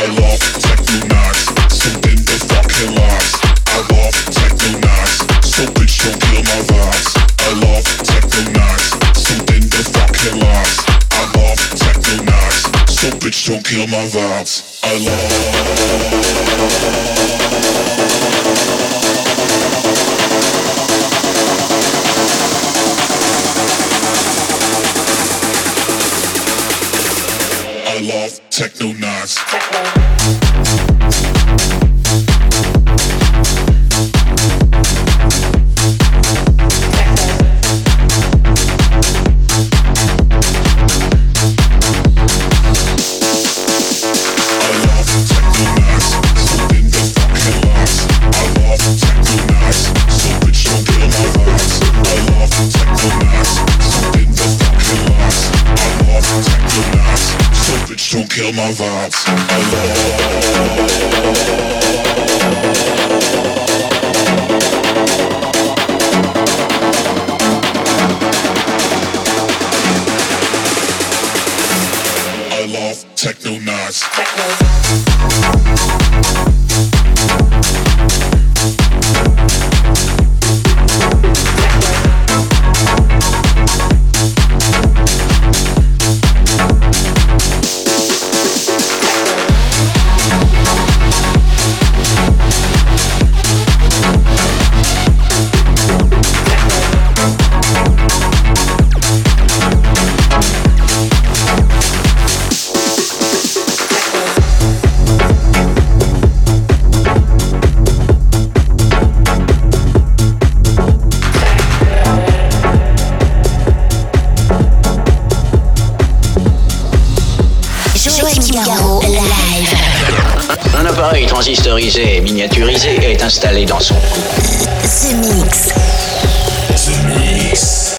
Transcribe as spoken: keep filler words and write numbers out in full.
I love techno nights, so in the fucking lights. I love techno nights, so bitch don't kill my vibes. I love techno nights, so in the fucking lights. I love techno nights, so bitch don't kill my vibes. I I love techno nights. Don't kill my vibes. I love I love techno nights. Un appareil transistorisé et miniaturisé est installé dans son... The Mix.